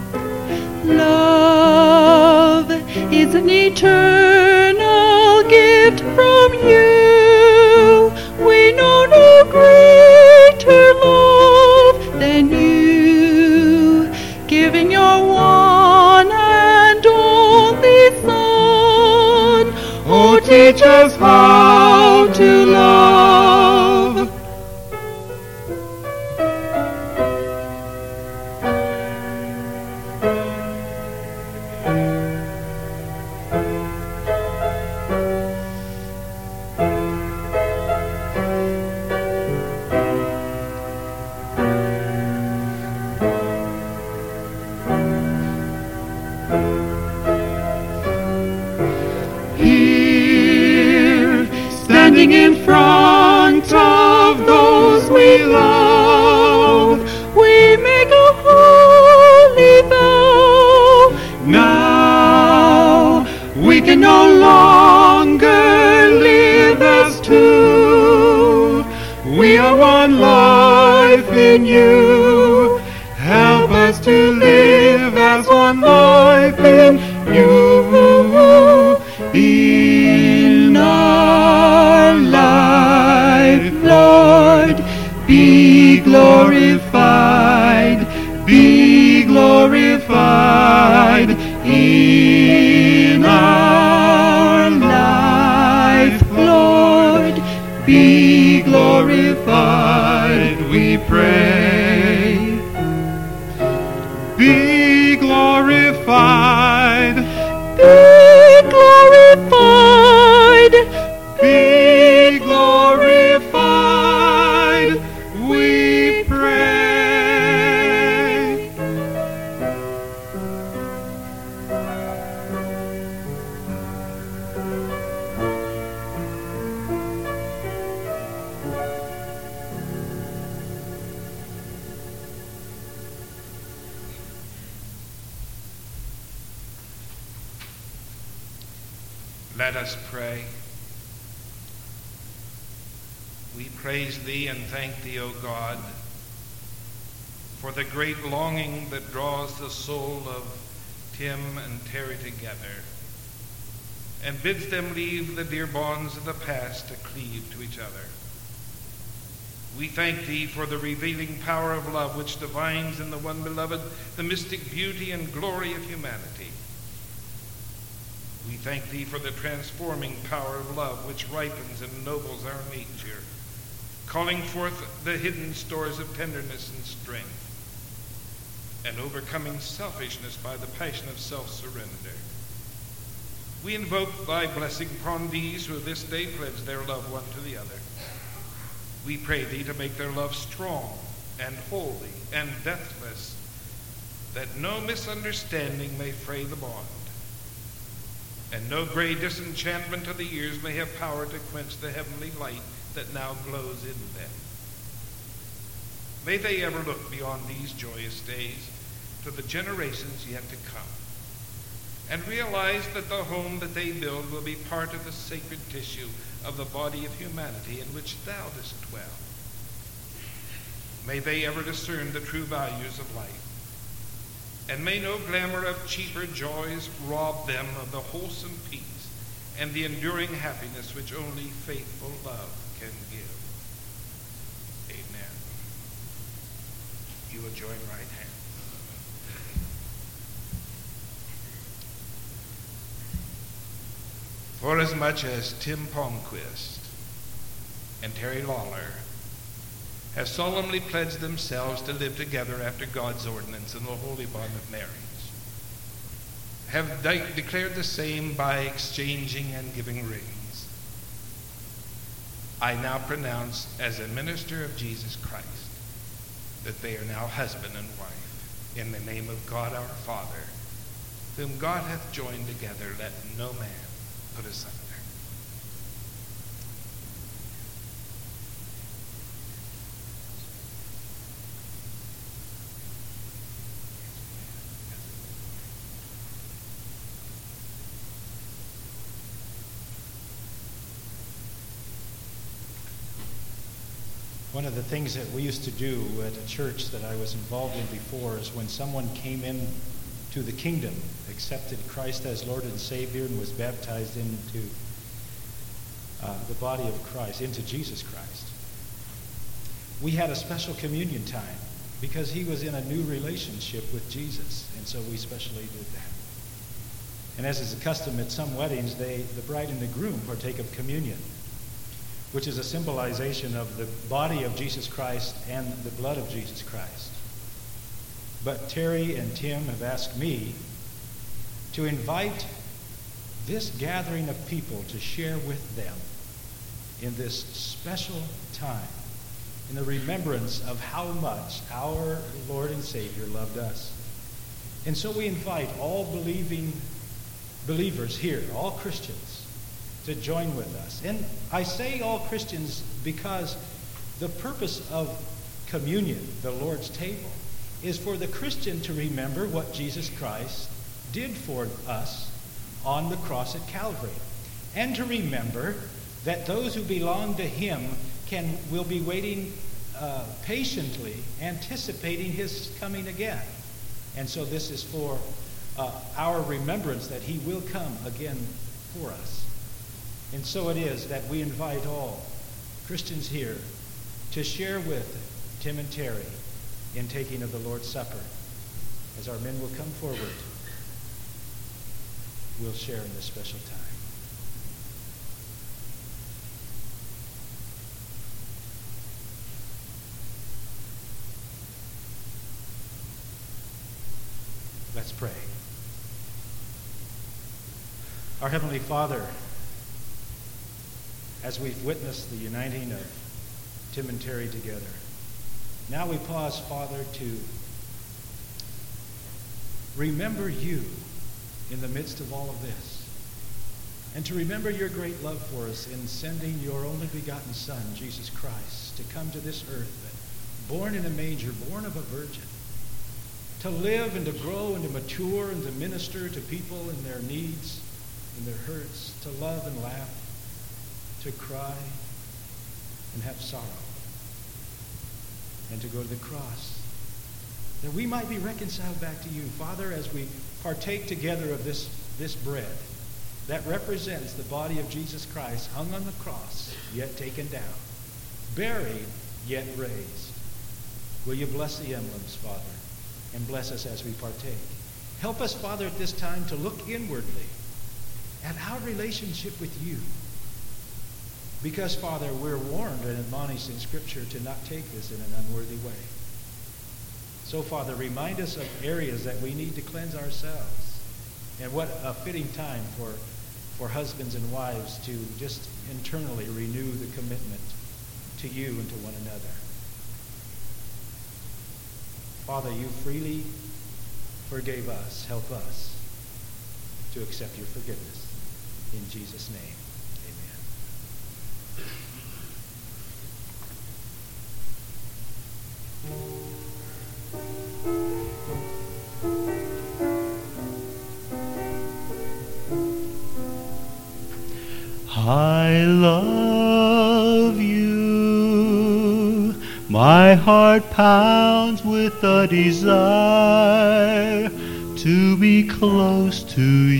Love is an eternal gift from you. We know no greater love than you, giving your one and only Son. Oh, teach us how to love. Here, standing in front of those we love, we make a holy vow. Now we can no longer live as two. We are one life in you. Help us to live as one life in you. In our life. be glorified, be glorified in our life, Lord, be glorified, we pray. Be glorified, Be glorified, be glorified, we pray. Let us pray. We praise Thee and thank Thee, O God, for the great longing that draws the soul of Tim and Terry together and bids them leave the dear bonds of the past to cleave to each other. We thank Thee for the revealing power of love which divines in the one beloved the mystic beauty and glory of humanity. We thank Thee for the transforming power of love which ripens and ennobles our nature, calling forth the hidden stores of tenderness and strength, and overcoming selfishness by the passion of self-surrender. We invoke Thy blessing upon these who this day pledge their love one to the other. We pray Thee to make their love strong and holy and deathless, that no misunderstanding may fray the bond, and no gray disenchantment of the years may have power to quench the heavenly light that now glows in them. May they ever look beyond these joyous days to the generations yet to come, and realize that the home that they build will be part of the sacred tissue of the body of humanity in which Thou dost dwell. May they ever discern the true values of life, and may no glamour of cheaper joys rob them of the wholesome peace and the enduring happiness which only faithful love can give. Amen. You will join right hand. Forasmuch as Tim Palmquist and Terry Lawler have solemnly pledged themselves to live together after God's ordinance in the holy bond of marriage, have de- declared the same by exchanging and giving rings, I now pronounce as a minister of Jesus Christ that they are now husband and wife, in the name of God our Father, whom God hath joined together, let no man put asunder. One of the things that we used to do at a church that I was involved in before is when someone came in to the kingdom, accepted Christ as Lord and Savior, and was baptized into uh, the body of Christ, into Jesus Christ, we had a special communion time because he was in a new relationship with Jesus, and so we specially did that. And as is the custom at some weddings, they, the bride and the groom partake of communion, which is a symbolization of the body of Jesus Christ and the blood of Jesus Christ. But Terry and Tim have asked me to invite this gathering of people to share with them in this special time, in the remembrance of how much our Lord and Savior loved us. And so we invite all believing believers here, all Christians, to join with us. And I say all Christians because the purpose of communion, the Lord's table, is for the Christian to remember what Jesus Christ did for us on the cross at Calvary, and to remember that those who belong to him can will be waiting uh, patiently, anticipating his coming again. And so this is for uh, our remembrance that he will come again for us. And so it is that we invite all Christians here to share with Tim and Terry in taking of the Lord's Supper. As our men will come forward, we'll share in this special time. Let's pray. Our Heavenly Father, as we've witnessed the uniting of Tim and Terry together, now we pause, Father, to remember you in the midst of all of this, and to remember your great love for us in sending your only begotten Son, Jesus Christ, to come to this earth, born in a manger, born of a virgin, to live and to grow and to mature and to minister to people in their needs and their hurts, to love and laugh, to cry and have sorrow, and to go to the cross, that we might be reconciled back to you. Father, as we partake together of this, this bread that represents the body of Jesus Christ, hung on the cross, yet taken down, buried, yet raised, will you bless the emblems, Father, and bless us as we partake. Help us, Father, at this time to look inwardly at our relationship with you. Because, Father, we're warned and admonished in Scripture to not take this in an unworthy way. So, Father, remind us of areas that we need to cleanse ourselves. And what a fitting time for, for husbands and wives to just internally renew the commitment to you and to one another. Father, you freely forgave us. Help us to accept your forgiveness. In Jesus' name, I love you. My heart pounds with a desire to be close to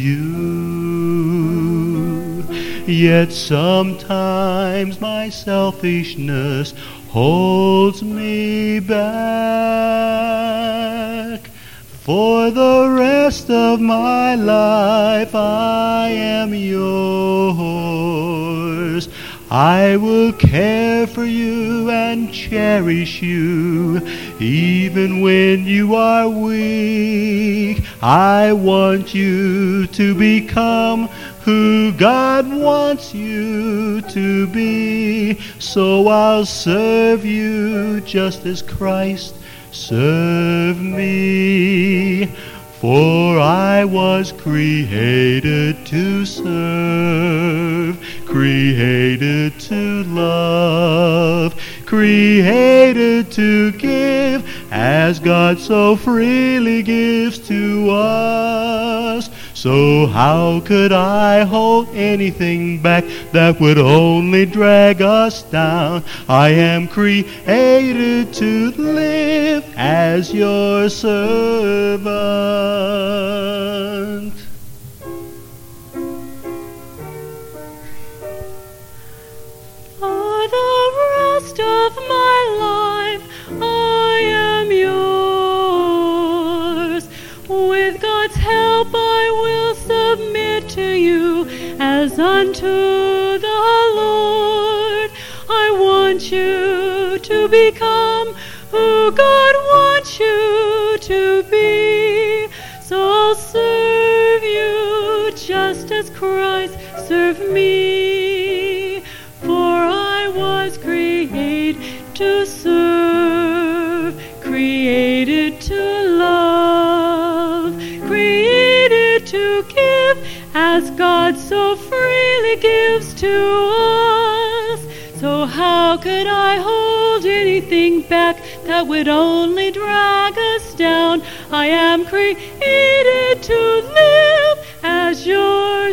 you. Yet sometimes my selfishness holds me back. For the rest of my life I am yours. I will care for you and cherish you even when you are weak. I want you to become who God wants you to be. So I'll serve you just as Christ served me. For I was created to serve, created to love, created to give, as God so freely gives to us. So how could I hold anything back that would only drag us down? I am created to live as your servant. For the rest of my life I am yours. With God's help I will submit to you as unto the Lord. I want you to become who God wants you to be. So I'll serve you just as Christ served me. For I was created to serve, created to love, created to give, as God so freely gives to us. So how could I hold anything back that would only drag us down? I am created to live as your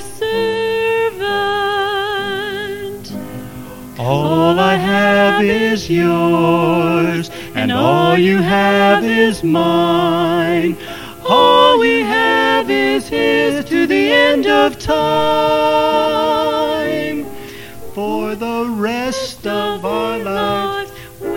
servant. All I have is yours, and all you have is mine. All we have is his to the end of time. For the rest of our lives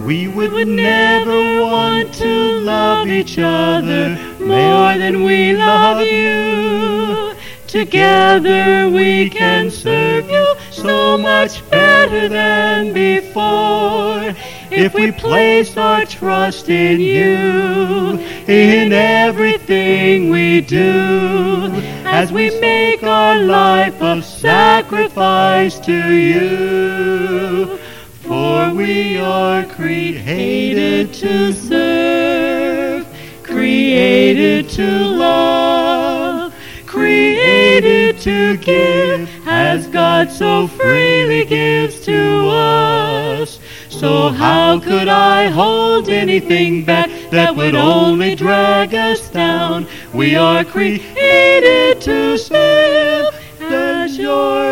We would never want to love each other more than we love you. Together we can serve you so much better than before. If we place our trust in you, in everything we do, as we make our life a sacrifice to you. For we are created to serve, created to love, created to give, as God so freely gives to us. So how could I hold anything back that would only drag us down? We are created to serve as your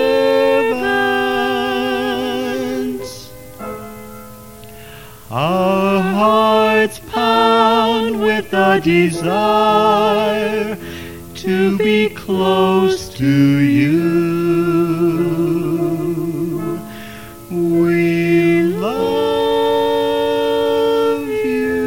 servants. Our hearts pound with a desire to be close to you. We love you.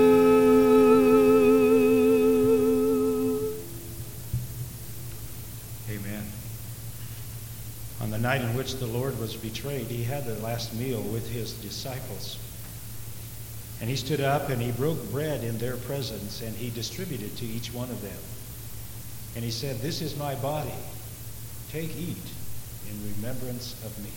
Amen. On the night in which the Lord was betrayed, he had the last meal with his disciples. And he stood up and he broke bread in their presence and he distributed to each one of them. And he said, "This is my body. Take, eat in remembrance of me."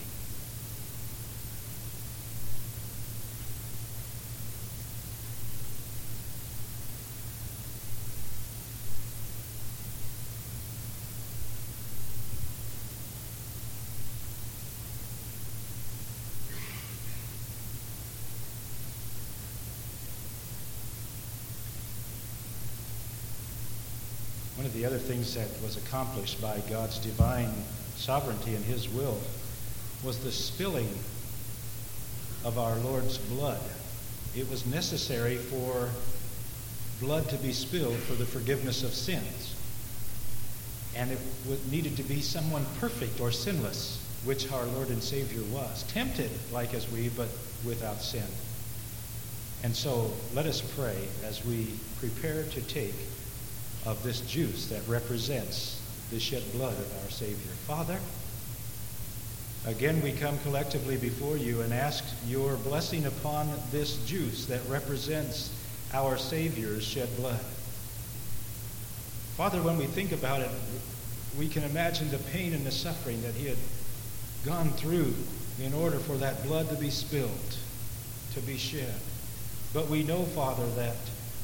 One of the other things that was accomplished by God's divine sovereignty and his will was the spilling of our Lord's blood. It was necessary for blood to be spilled for the forgiveness of sins. And it needed to be someone perfect or sinless, which our Lord and Savior was. Tempted like as we, but without sin. And so let us pray as we prepare to take of this juice that represents the shed blood of our Savior. Father, again we come collectively before you and ask your blessing upon this juice that represents our Savior's shed blood. Father, when we think about it, we can imagine the pain and the suffering that he had gone through in order for that blood to be spilled, to be shed. But we know, Father, that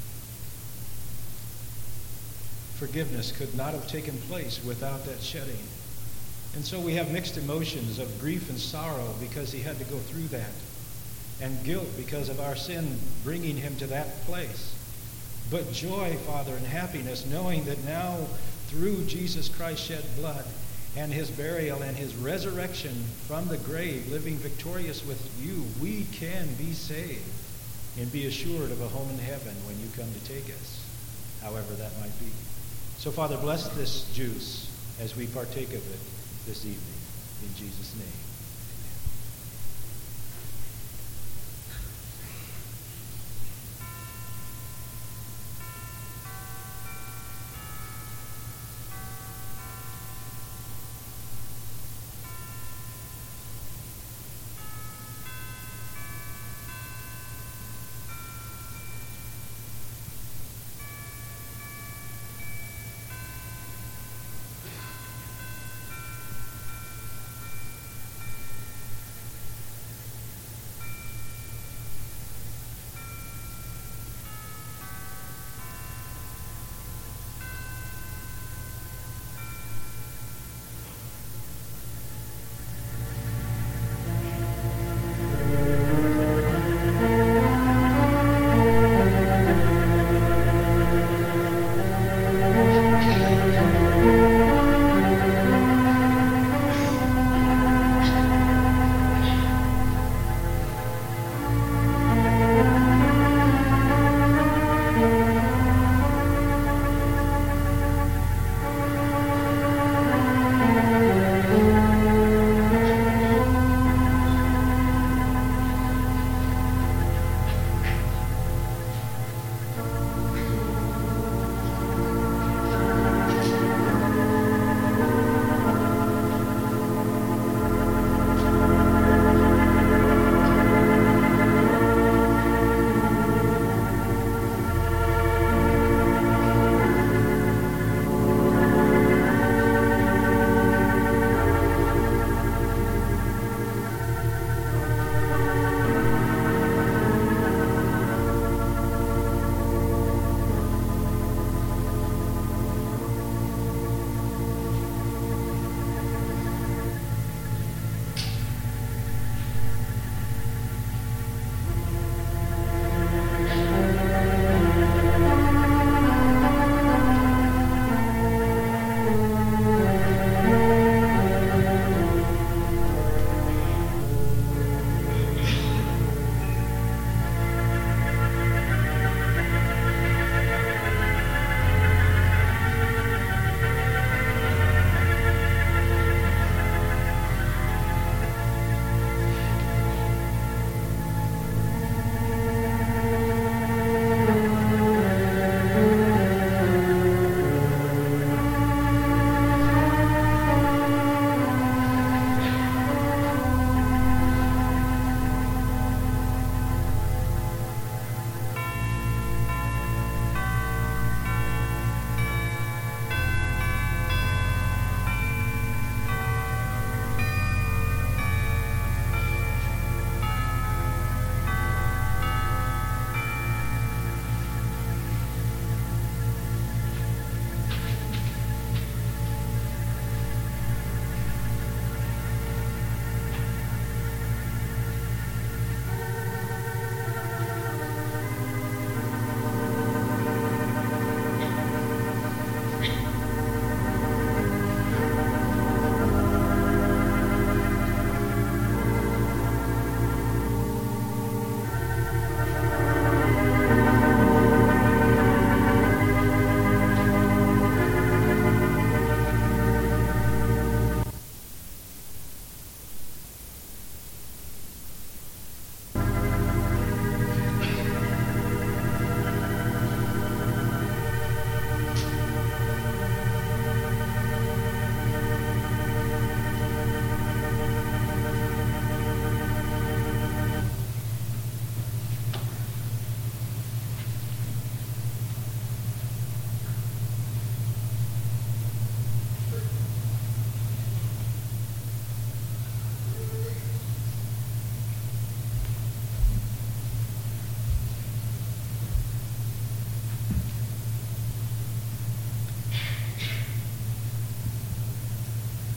forgiveness could not have taken place without that shedding. And so we have mixed emotions of grief and sorrow because he had to go through that, and guilt because of our sin bringing him to that place. But joy, Father, and happiness, knowing that now through Jesus Christ's shed blood and his burial and his resurrection from the grave, living victorious with you, we can be saved and be assured of a home in heaven when you come to take us, however that might be. So, Father, bless this juice as we partake of it this evening. In Jesus' name.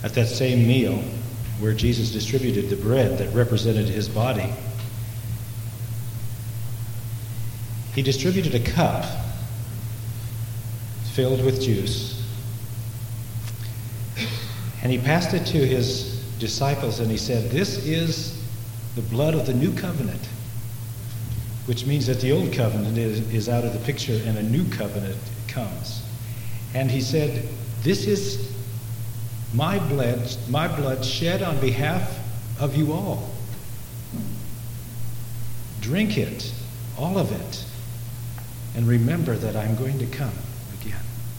At that same meal, where Jesus distributed the bread that represented his body, he distributed a cup filled with juice, and he passed it to his disciples, and he said, "This is the blood of the new covenant," which means that the old covenant is, is out of the picture and a new covenant comes. And he said, "This is my blood, my blood shed on behalf of you all. Drink it, all of it, and remember that I'm going to come again."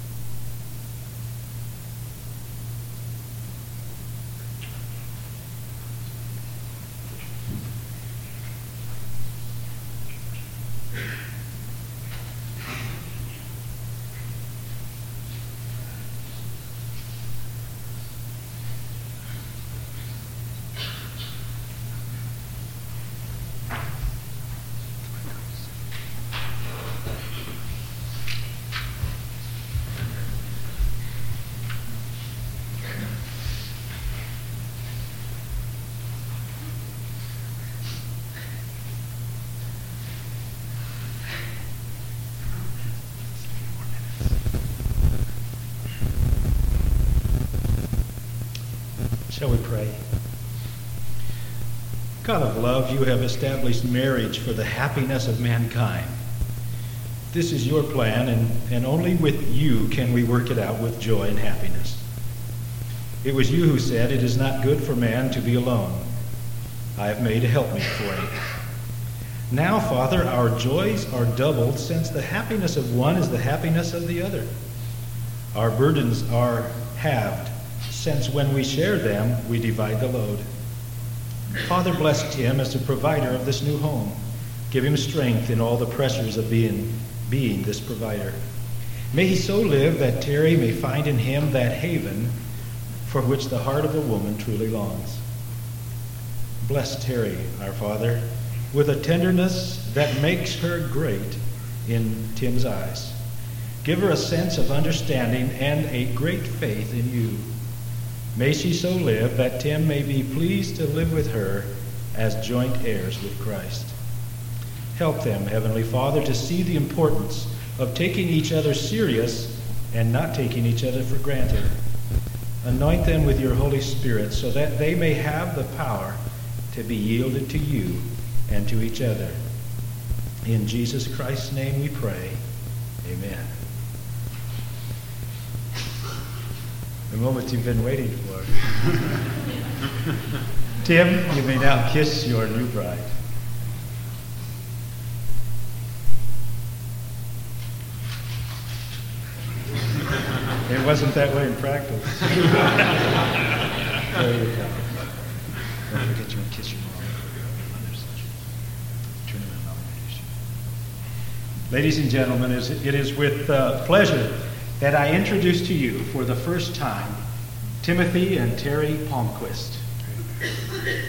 Shall we pray? God of love, you have established marriage for the happiness of mankind. This is your plan, and, and only with you can we work it out with joy and happiness. It was you who said, "It is not good for man to be alone. I have made a helpmeet for him." Now, Father, our joys are doubled, since the happiness of one is the happiness of the other. Our burdens are halved, since when we share them, we divide the load. Father, bless Tim as the provider of this new home. Give him strength in all the pressures of being, being this provider. May he so live that Terry may find in him that haven for which the heart of a woman truly longs. Bless Terry, our Father, with a tenderness that makes her great in Tim's eyes. Give her a sense of understanding and a great faith in you. May she so live that Tim may be pleased to live with her as joint heirs with Christ. Help them, Heavenly Father, to see the importance of taking each other serious and not taking each other for granted. Anoint them with your Holy Spirit so that they may have the power to be yielded to you and to each other. In Jesus Christ's name we pray. Amen. The moment you've been waiting for. Tim, you may now kiss your new bride. It wasn't that way in practice. There you go. Don't forget you want to kiss your mom. Turn around. Ladies and gentlemen, it is with uh, pleasure that I introduce to you for the first time Timothy and Terry Palmquist.